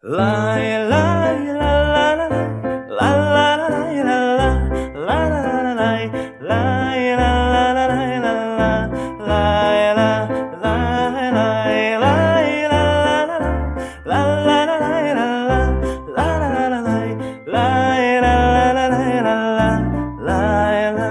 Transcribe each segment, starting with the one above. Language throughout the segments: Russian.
Лай, лай, ла, ла, ла, ла, ла, лай, ла, ла, ла, ла, лай, лай, ла, ла, ла, лай, ла, ла, лай, ла, лай, лай, лай, ла, ла, ла, ла, лай, ла, ла, ла, лай, лай, ла, ла, лай, ла, лай, ла.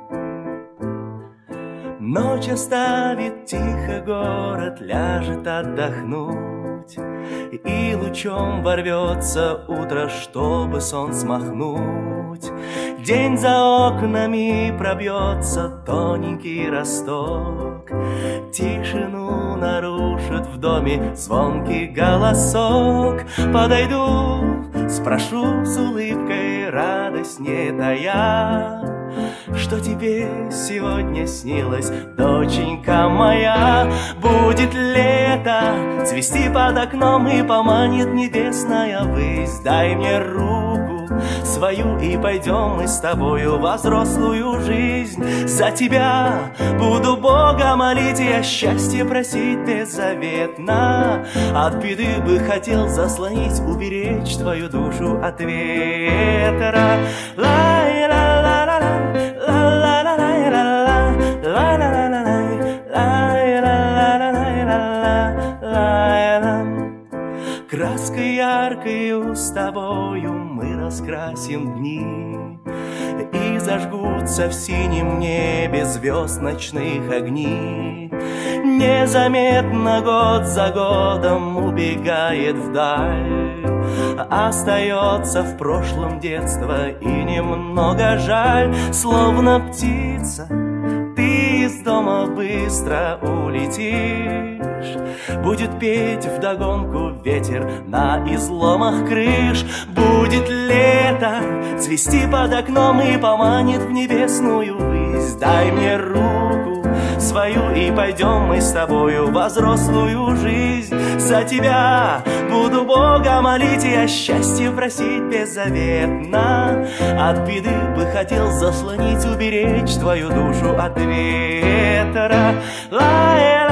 Ночь оставит тихо город, ляжет отдохнуть, и лучом ворвется утро, чтобы сон смахнуть. День за окнами пробьется тоненький росток, тишину нарушит в доме звонкий голосок. Подойду, спрошу с улыбкой, радость не тая: что тебе сегодня снилось, доченька моя? Будет лето, цвести под окном, и поманит небесная высь. Дай мне руку свою, и пойдем мы с тобою во взрослую жизнь. За тебя буду Бога молить и о счастье просить беззаветно. От беды бы хотел заслонить, уберечь твою душу от ветра. Краской яркою с тобою мы раскрасим дни, и зажгутся в синем небе звезд ночных огни. Незаметно год за годом убегает вдаль, остается в прошлом детство, и немного жаль. Словно птица ты из дома быстро улетишь, будет петь вдогонку ветер на изломах крыш. Будет лето, цвести под окном, и поманит в небесную высь. Дай мне руку свою, и пойдем мы с тобою во взрослую жизнь. За тебя буду Бога молить и о счастье просить беззаветно. От беды бы хотел заслонить, уберечь твою душу от ветра. Лай,